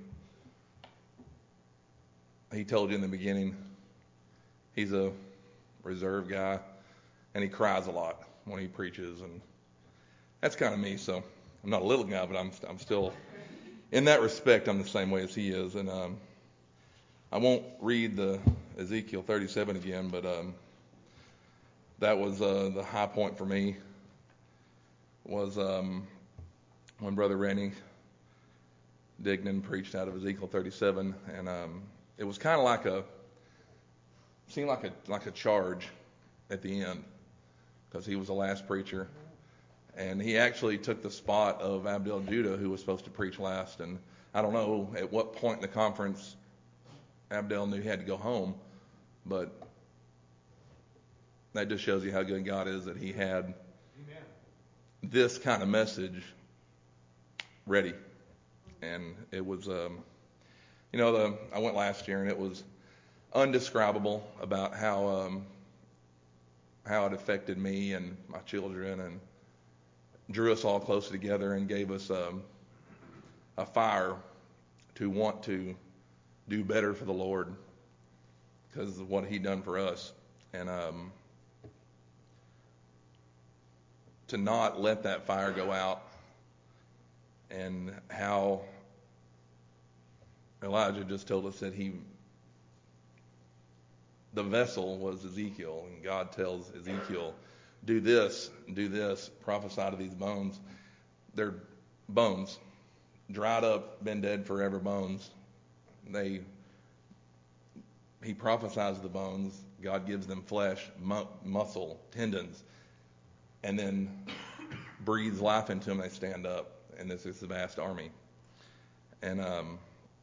he told you in the beginning, he's a reserved guy, and he cries a lot when he preaches, and that's kind of me. So I'm not a little guy, but I'm I'm still, in that respect, I'm the same way as he is. And um, I won't read the Ezekiel thirty-seven again, but um, that was uh, the high point for me. Was um, when Brother Randy Dignan preached out of Ezekiel thirty-seven, and um, it was kind of like a, seemed like a like a charge at the end, because he was the last preacher, And he actually took the spot of Abdel Judah, who was supposed to preach last. And I don't know at what point in the conference Abdel knew he had to go home, but that just shows you how good God is that he had Amen. This kind of message ready. And it was, um, you know, the, I went last year and it was undescribable about how um, how it affected me and my children, and drew us all closer together and gave us um, a fire to want to do better for the Lord because of what He'd done for us. And um, to not let that fire go out, and how Elijah just told us that he, the vessel was Ezekiel, and God tells Ezekiel, do this, do this, prophesy to these bones. They're bones, dried up, been dead forever bones. They, he prophesies to the bones. God gives them flesh, mu- muscle, tendons, and then breathes life into them. They stand up, and this is a vast army. And um,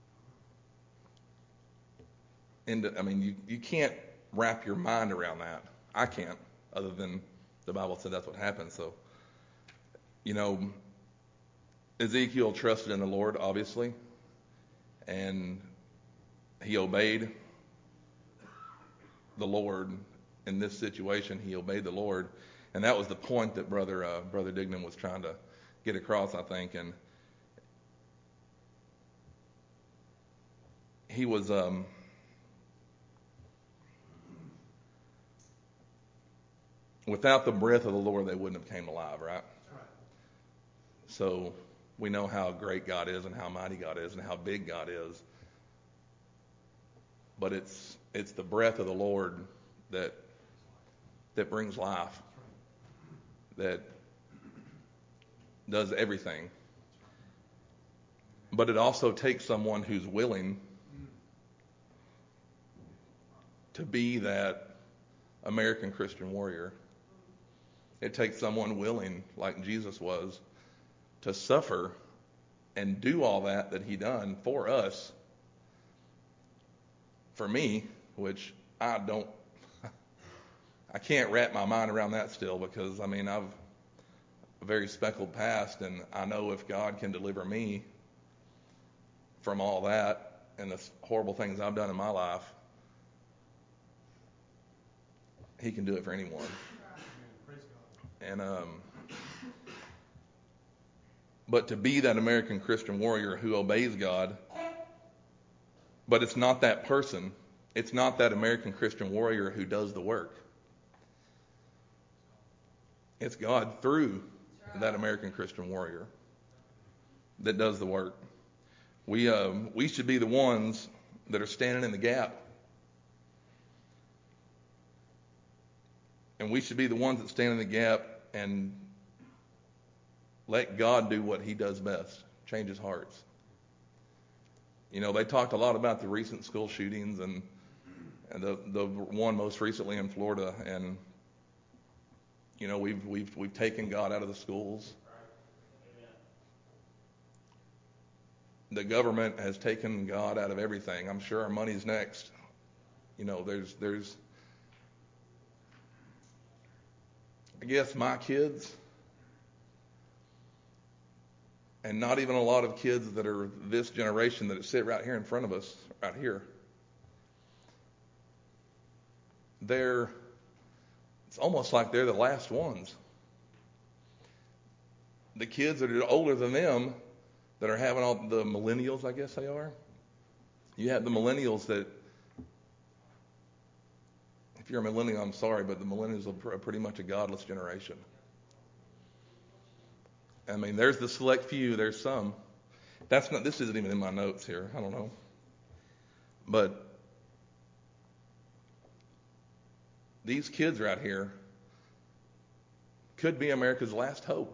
and I mean, you you can't wrap your mind around that. I can't, other than the Bible said that's what happened. So, you know, Ezekiel trusted in the Lord, obviously, and he obeyed the Lord in this situation. He obeyed the Lord, and that was the point that brother uh, brother Dignan was trying to get across, I think. And he was um, without the breath of the Lord, they wouldn't have came alive, right? So we know how great God is and how mighty God is and how big God is. But it's it's the breath of the Lord that that brings life, that does everything. But it also takes someone who's willing to be that American Christian warrior. It takes someone willing, like Jesus was, to suffer and do all that that he done for us. For me, which I don't, I can't wrap my mind around that still, because I mean, I've a very speckled past, and I know if God can deliver me from all that and the horrible things I've done in my life, He can do it for anyone. And um, but to be that American Christian warrior who obeys God, but it's not that person, it's not that American Christian warrior who does the work. It's God through that American Christian warrior that does the work. We um, we should be the ones that are standing in the gap. And we should be the ones that stand in the gap and let God do what He does best, changes hearts. You know, they talked a lot about the recent school shootings and, and the the one most recently in Florida, and you know, we've we've we've taken God out of the schools. The government has taken God out of everything. I'm sure our money's next. You know, there's there's I guess my kids, and not even a lot of kids that are this generation that sit right here in front of us, right here. They're, it's almost like they're the last ones. The kids that are older than them, that are having all the millennials, I guess they are. You have the millennials that, if you're a millennial, I'm sorry, but the millennials are pretty much a godless generation. I mean, there's the select few, there's some. That's not, this isn't even in my notes here, I don't know. But these kids right here could be America's last hope.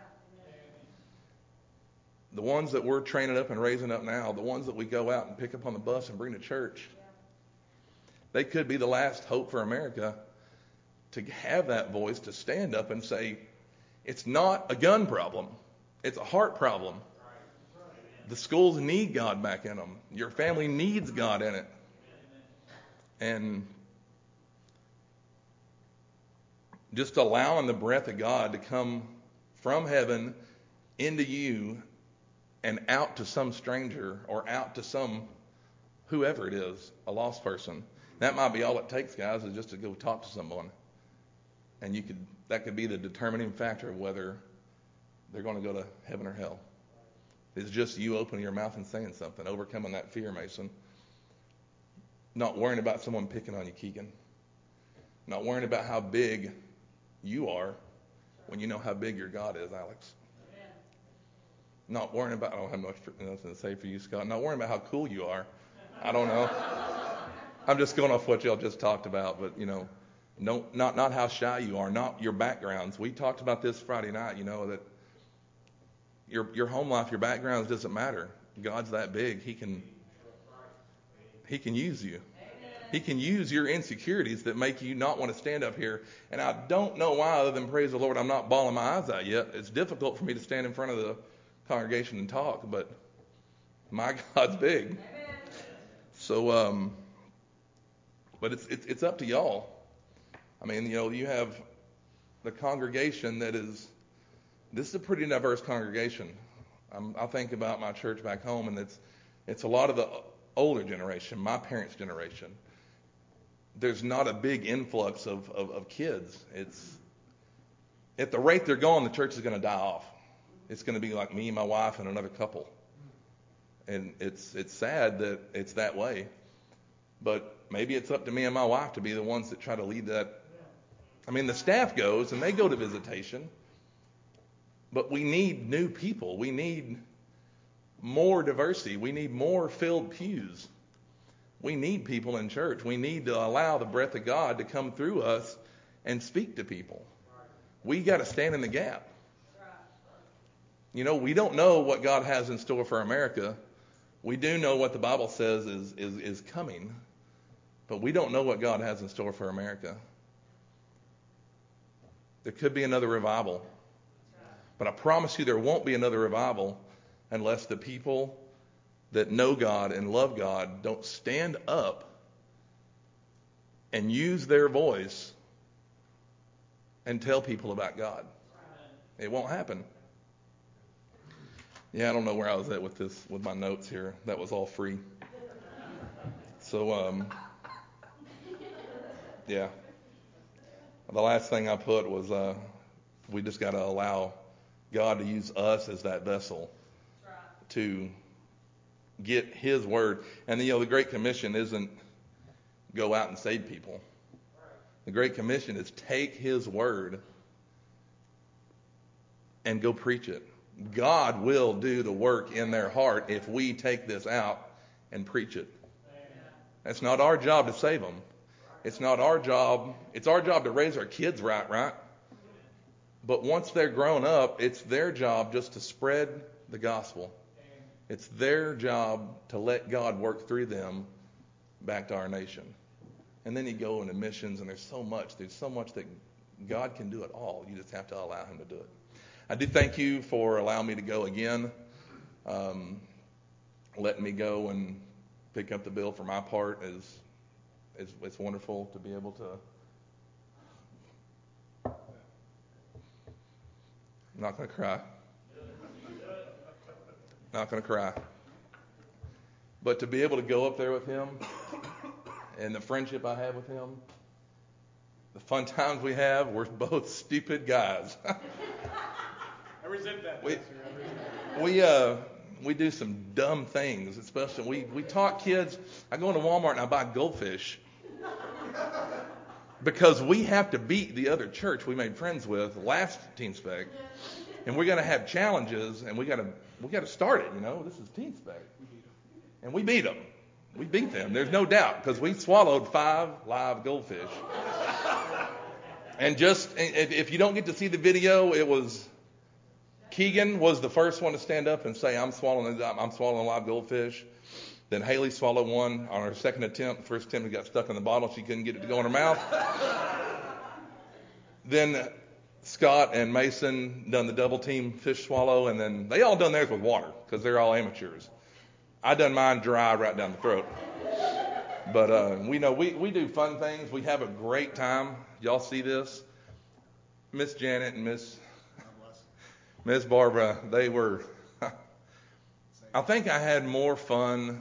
The ones that we're training up and raising up now, the ones that we go out and pick up on the bus and bring to church, they could be the last hope for America to have that voice to stand up and say, It's not a gun problem. It's a heart problem. The schools need God back in them. Your family needs God in it. And just allowing the breath of God to come from heaven into you and out to some stranger or out to some whoever it is, a lost person. That might be all it takes, guys, is just to go talk to someone. And you could that could be the determining factor of whether they're going to go to heaven or hell. It's just you opening your mouth and saying something, overcoming that fear, Mason. Not worrying about someone picking on you, Keegan. Not worrying about how big you are when you know how big your God is, Alex. Amen. Not worrying about, I don't have much nothing to say for you, Scott. Not worrying about how cool you are. I don't know. I'm just going off what y'all just talked about, but, you know, no, not not how shy you are, not your backgrounds. We talked about this Friday night, you know, that your your home life, your backgrounds doesn't matter. God's that big. He can He can use you. He can use your insecurities that make you not want to stand up here. And I don't know why, other than praise the Lord, I'm not bawling my eyes out yet. It's difficult for me to stand in front of the congregation and talk, but my God's big. Amen. So, um, but it's, it's it's up to y'all. I mean, you know, you have the congregation that is, this is a pretty diverse congregation. I'm, I think about my church back home, and it's it's a lot of the older generation, my parents' generation. There's not a big influx of, of, of kids. It's at the rate they're going, the church is going to die off. It's going to be like me, my wife, and another couple. And it's it's sad that it's that way. But maybe it's up to me and my wife to be the ones that try to lead that. I mean, the staff goes and they go to visitation. But we need new people. We need more diversity. We need more filled pews. We need people in church. We need to allow the breath of God to come through us and speak to people. We got to stand in the gap. You know, we don't know what God has in store for America. We do know what the Bible says is, is, is coming, but we don't know what God has in store for America. There could be another revival, but I promise you there won't be another revival unless the people that know God and love God don't stand up and use their voice and tell people about God. It won't happen. Yeah, I don't know where I was at with this, with my notes here. That was all free. So, um, yeah. The last thing I put was uh, we just got to allow God to use us as that vessel to get His word. And, you know, the Great Commission isn't go out and save people. The Great Commission is take His word and go preach it. God will do the work in their heart if we take this out and preach it. It's not our job to save them. It's not our job. It's our job to raise our kids right, right? But once they're grown up, it's their job just to spread the gospel. It's their job to let God work through them back to our nation. And then you go into missions, and there's so much. There's so much that God can do it all. You just have to allow Him to do it. I do thank you for allowing me to go again, um, letting me go and pick up the bill for my part. Is is it's wonderful to be able to. I'm not going to cry. Not going to cry. But to be able to go up there with him and the friendship I have with him, the fun times we have, we're both stupid guys. I resent that. We, we uh we do some dumb things, especially we we taught kids. I go into Walmart and I buy goldfish because we have to beat the other church we made friends with last Teen Spec, and we're gonna have challenges, and we gotta we gotta start it. You know, this is Teen Spec, and we beat them. We beat them. There's no doubt because we swallowed five live goldfish. And just if you don't get to see the video, it was. Keegan was the first one to stand up and say, I'm swallowing I'm swallowing a live goldfish. Then Haley swallowed one on her second attempt. First attempt, it got stuck in the bottle. She couldn't get it to go in her mouth. Then Scott and Mason done the double team fish swallow, and then they all done theirs with water because they're all amateurs. I done mine dry right down the throat. But uh, we know we, we do fun things. We have a great time. Y'all see this? Miss Janet and Miss Miss Barbara, they were, I think I had more fun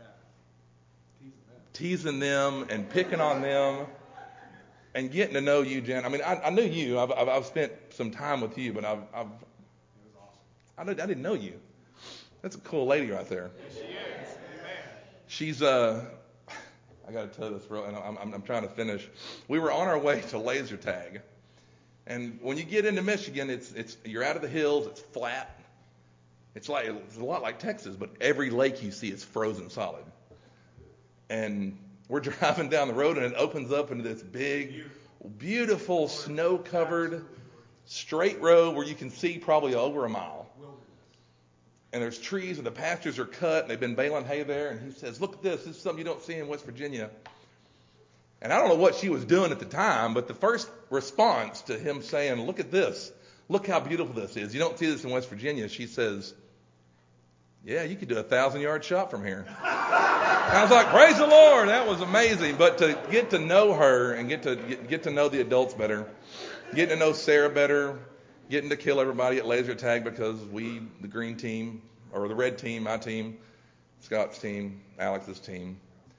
teasing them and picking on them and getting to know you, Jan. I mean, I, I knew you. I've, I've, I've spent some time with you, but I've, I've I, didn't, I didn't know you. That's a cool lady right there. She's, uh, I got to tell this, real, and I'm, I'm, I'm trying to finish. We were on our way to laser tag. And when you get into Michigan, it's it's you're out of the hills, it's flat. It's like it's a lot like Texas, but every lake you see is frozen solid. And we're driving down the road, and it opens up into this big, beautiful, snow-covered, straight road where you can see probably over a mile. And there's trees, and the pastures are cut, and they've been baling hay there. And he says, "Look at this. This is something you don't see in West Virginia." And I don't know what she was doing at the time, but the first response to him saying, "Look at this. Look how beautiful this is. You don't see this in West Virginia." She says, "Yeah, you could do a thousand-yard shot from here." And I was like, "Praise the Lord. That was amazing." But to get to know her and get to get, get to know the adults better, getting to know Sarah better, getting to kill everybody at laser tag because we, the green team, or the red team, my team, Scott's team, Alex's team,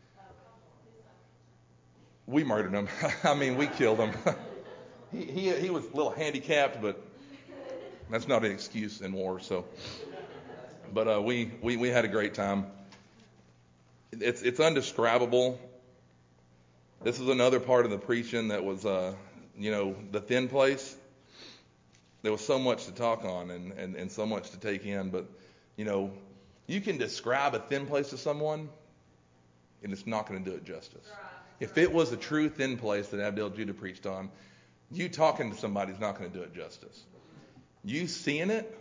we murdered him. I mean, we killed him. he, he he was a little handicapped, but that's not an excuse in war. So, but uh, we, we we had a great time. It's it's undescribable. This is another part of the preaching that was, uh, you know, the thin place. There was so much to talk on and, and, and so much to take in, but you know, you can describe a thin place to someone, and it's not going to do it justice. If it was a true thin place that Abdel Judah preached on, you talking to somebody is not going to do it justice. You seeing it,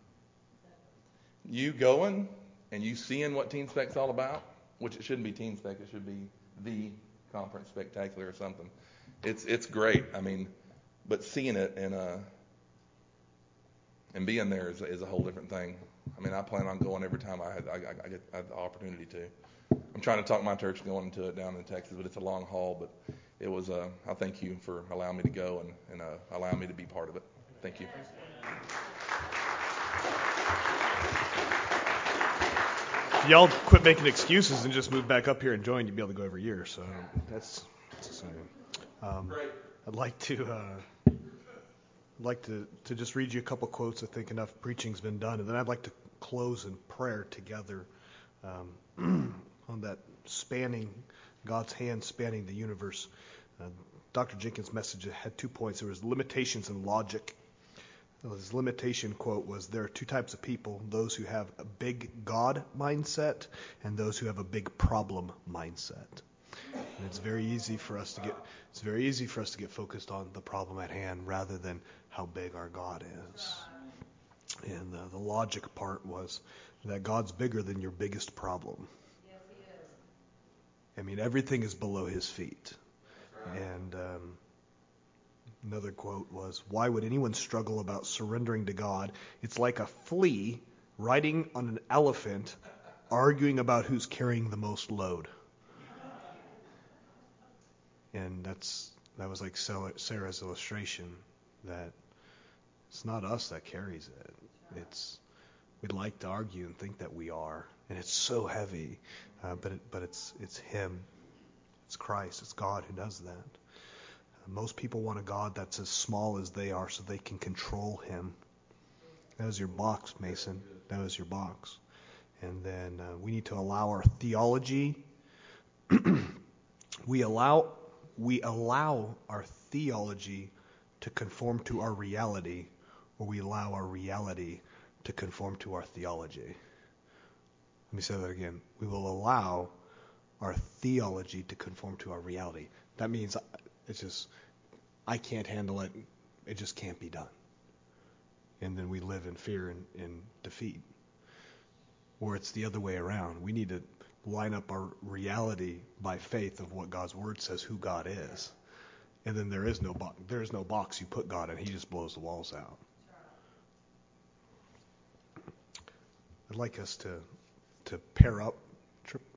you going, and you seeing what Teen Spec's all about, which it shouldn't be Teen Spec, it should be the Conference Spectacular or something. It's it's great. I mean, but seeing it and uh and being there is, is a whole different thing. I mean, I plan on going every time I, had, I, I, I get I have the opportunity to. I'm trying to talk my church going into it down in Texas, but it's a long haul. But it was, uh, I thank you for allowing me to go and, and uh, allowing me to be part of it. Thank you. If y'all quit making excuses and just move back up here and join, you'd be able to go every year. So that's, that's exciting. Um, I'd like to uh, I'd like to, to just read you a couple quotes. I think enough preaching's been done, and then I'd like to close in prayer together. Um, on that spanning, God's hand spanning the universe. Uh, Doctor Jenkins' message had two points. There was limitations and logic. His limitation quote was, there are two types of people, those who have a big God mindset and those who have a big problem mindset. And it's very easy for us to get it's very easy for us to get focused on the problem at hand rather than how big our God is. And uh, the logic part was that God's bigger than your biggest problem. Yes, he is. I mean, everything is below his feet. And um, another quote was, why would anyone struggle about surrendering to God? It's like a flea riding on an elephant, arguing about who's carrying the most load. And that's that was like Sarah's illustration, that it's not us that carries it. It's we'd like to argue and think that we are, and it's so heavy, uh, but it, but it's it's Him, it's Christ, it's God who does that. Uh, most people want a God that's as small as they are, so they can control Him. That was your box, Mason. That was your box. And then uh, we need to allow our theology. we allow we allow our theology to conform to our reality, or we allow our reality to conform to our theology. Let me say that again. We will allow our theology to conform to our reality. That means it's just, I can't handle it. It just can't be done. And then we live in fear and, and defeat. Or it's the other way around. We need to line up our reality by faith of what God's Word says, who God is. and then there is no box. There is no box you put God in. He just blows the walls out. I'd like us to to pair up